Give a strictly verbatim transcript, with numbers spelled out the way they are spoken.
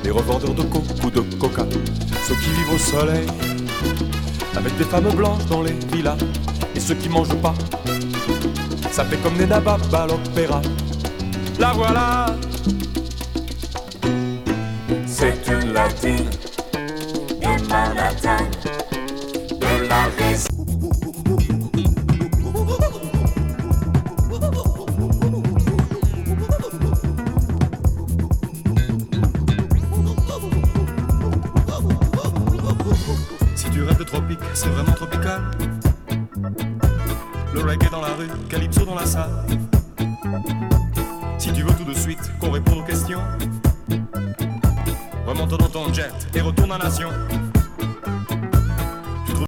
les revendeurs de coke ou de coca, ceux qui vivent au soleil, avec des femmes blanches dans les villas, et ceux qui mangent pas, ça fait comme Neda Bab à l'opéra. La voilà, c'est une latine de Manhattan, de la raison. Si tu rêves de tropique, c'est vraiment tropical. Le reggae dans la rue, calypso dans la salle. Si tu veux tout de suite qu'on réponde aux questions, remonte dans ton jet et retourne à Nation.